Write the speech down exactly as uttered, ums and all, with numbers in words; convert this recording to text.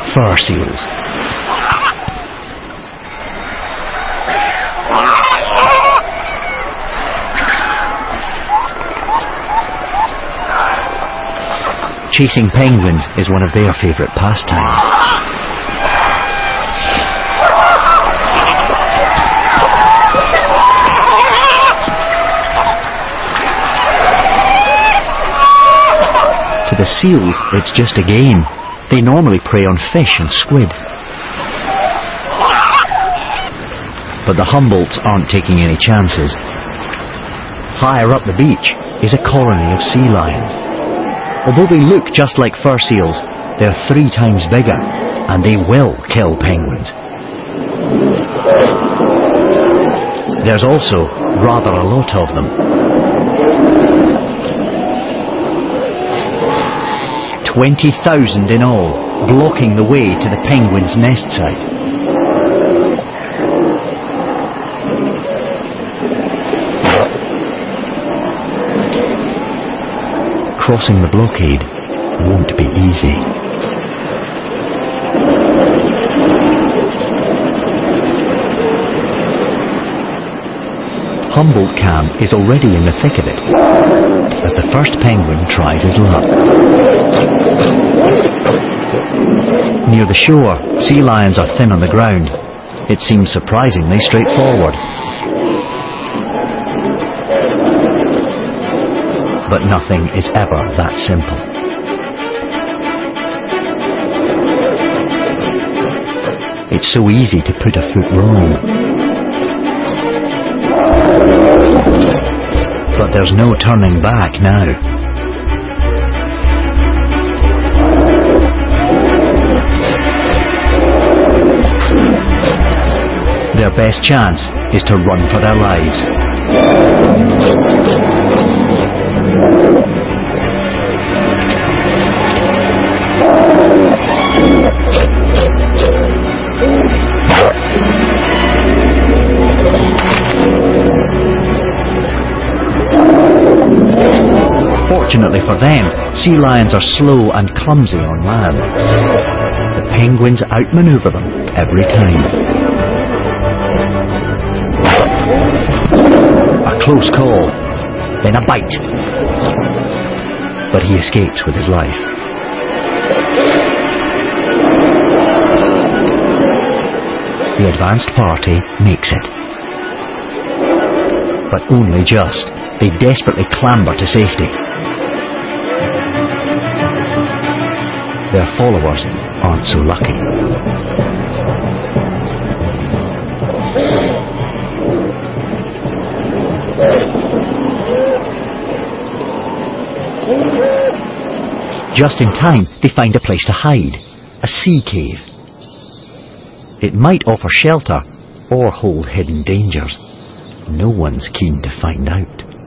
fur seals. Chasing penguins is one of their favourite pastimes. To the seals, it's just a game. They normally prey on fish and squid. But the Humboldts aren't taking any chances. Higher up the beach is a colony of sea lions. Although they look just like fur seals, they're three times bigger, and they will kill penguins. There's also rather a lot of them. Twenty thousand in all, blocking the way to the penguins' nest site. Crossing the blockade won't be easy. Humboldt Camp is already in the thick of it, as the first penguin tries his luck. Near the shore, sea lions are thin on the ground. It seems surprisingly straightforward. But nothing is ever that simple. It's so easy to put a foot wrong. But there's no turning back now. Their best chance is to run for their lives. Fortunately for them, sea lions are slow and clumsy on land. The penguins outmaneuver them every time. A close call, then a bite. But he escapes with his life. The advanced party makes it. But only just. They desperately clamber to safety. Their followers aren't so lucky. Just in time, they find a place to hide, a sea cave. It might offer shelter or hold hidden dangers. No one's keen to find out.